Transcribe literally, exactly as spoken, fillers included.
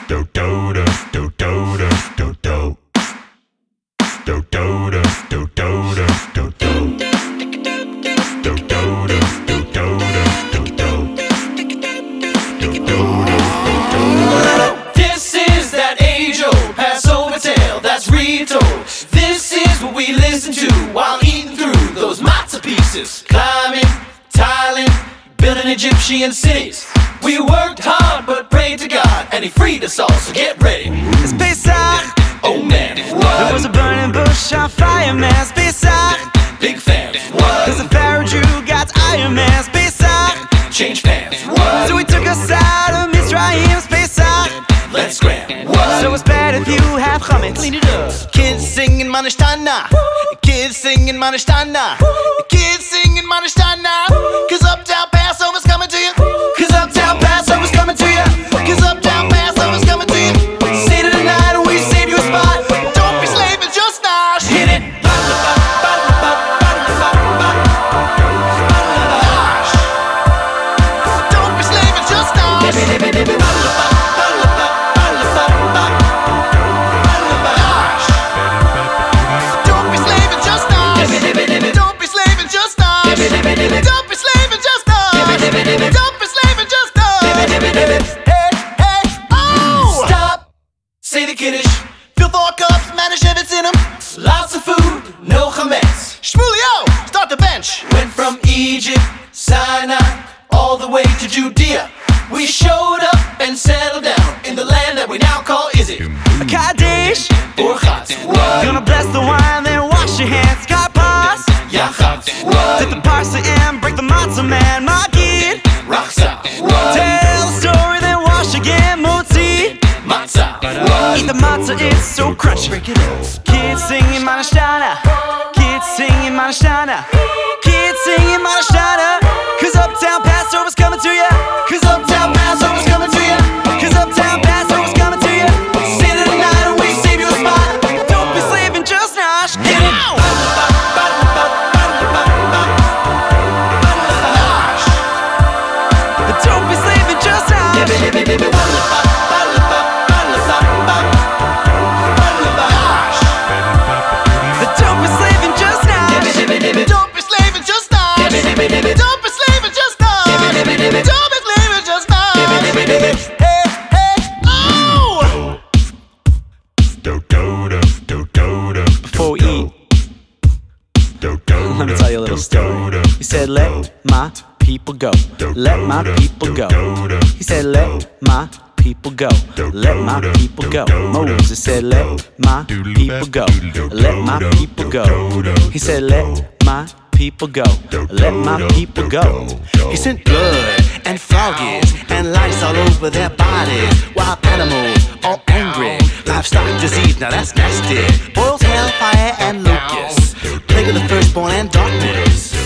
do do do do do do do do do do do do do do do do do do do do. This is that age-old Passover tale that's retold. This is what we listen to while eating through those matzah pieces. Climbing, tiling, building Egyptian cities. We worked hard but prayed to God and He freed us all, so get ready. It's Pesach. Oh man, what? There was a burning bush on fire, man. It's Pesach. Big fans, what? Cause the Pharaoh Jew got Iron Man. It's Pesach. Change fans, what? So he took us out of Mitzrayim. It's Pesach. Let's scram, what? So it's bad if you have chametz. Clean it up. Kids singing Manishtana. Kids singing Manishtana. Kids singing Manishtana. Cause Uptown Passover's coming to you. Cause Uptown Passover's coming to you. Cause Uptown Passover's coming to you. Say to the night and we save you a spot. Don't be slaving, just nosh. Hit it. Don't be slaving, just nosh. Don't be slaving, just nosh. Don't be slaving, just nosh. Don't be slaving, just nosh. Don't be slaving, just nosh. Hey, hey, oh! Stop. Say the Kiddush. Fill four cups, Manischewitz in them. Lots of food, no chametz. Shmulio, start the bench. Went from Egypt, Sinai, all the way to Judea. We showed up and settled down in the land that we now call Izzy. Kaddish, Or Chatz, what? gonna bless the wine, then wash your hands. God pass. Ya Chatz, Dip what? the parsley and break the matzah, man. Magid. Rachza, what? Tell the story, then wash again. Motzi. Matzah, what? Eat the matzah, it's so crunchy. Kids singing Manishtana. Kids singing Manishtana. Kids singing Manishtana. Cause Uptown Passover's coming to ya. Cause Uptown Passover's coming to ya. Cause Uptown Passover's coming to ya. Say to the night and we save you a spot. Don't be slaving, just nosh. Get out. Don't be slaving, just nosh. Don't be slaving, just nosh. Don't be slaving, just nosh. Don't be slaving, just nosh. Don't be slaving, just nosh. Hey, hey, oh! Do do do do do do. Before we eat, let me tell you a little story. He said, let my people go. Let my people go. He said, let my people go. Let my people go. Moses said, let my people go. Let my people go. He said, let my people go. Let my people go. He sent blood and frogs and lice all over their bodies. Wild animals all angry. Livestock disease, now that's nasty. Boils, hellfire, and locusts. Plague of the firstborn and darkness.